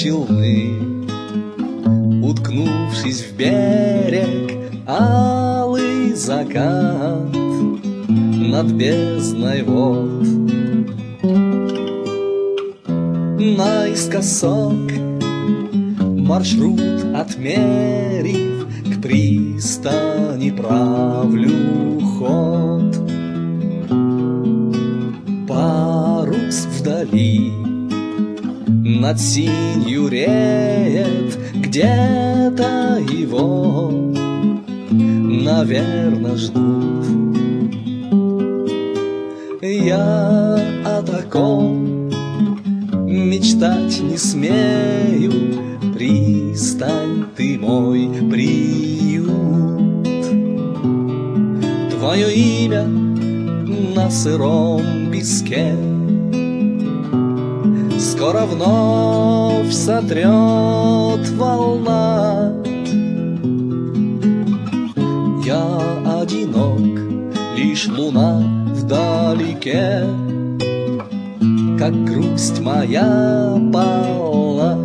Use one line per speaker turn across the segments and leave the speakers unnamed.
челны, уткнувшись в берег, алый закат над бездной вод. Наискосок маршрут отмерив, к пристани правлю ход. Парус вдали над синью реет, где-то его, наверно, ждут. Я о таком мечтать не смею, пристань ты мой приют. Твое имя на сыром песке скоро вновь сотрет волна. Я одинок, лишь луна вдалеке, как грусть моя полна.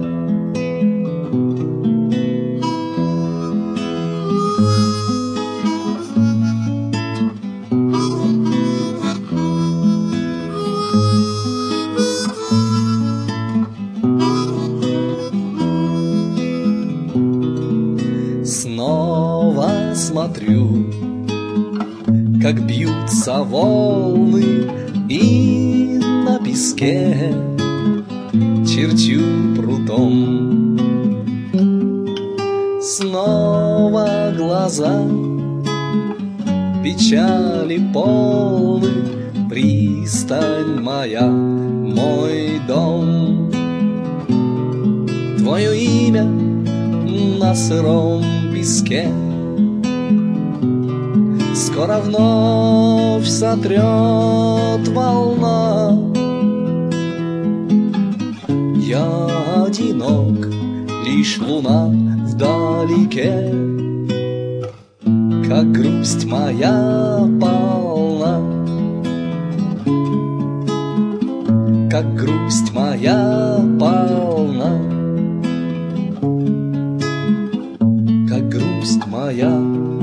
Снова смотрю, как бьются волны, и на песке черчу прутом. Снова глаза печали полны, пристань моя, мой дом. Твое имя на сыром песке скоро вновь сотрет волна. Я одинок, лишь луна вдалеке, как грусть моя полна. Как грусть моя полна. Как грусть моя